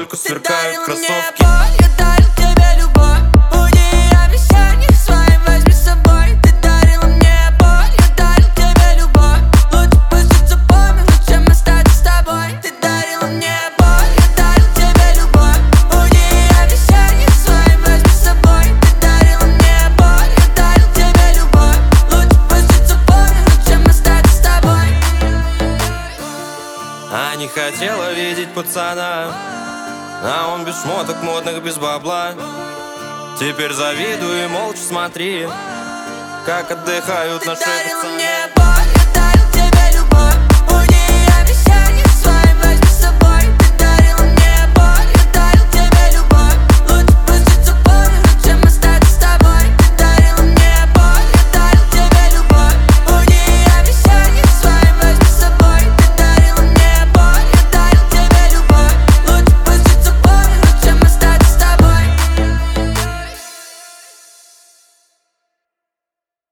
только сверкают кроссовки. Я дарил тебе любовь, уйди обещаний своим, возьми с собой. Ты дарила мне боль, я дарил тебе любовь. Лучше пусть запомню, чем остаться с тобой. Ты дарила мне боль, я дарил тебе любовь, уйди обещаний своим, возьми с собой. Ты дарила мне боль, я дарил тебе любовь. Лучше пусть запомню, чем остаться с тобой. А не хотела видеть пацана, а он без шмоток модных, без бабла. Теперь завидую и молча смотри, как отдыхают наши Ты дарила пацаны. мне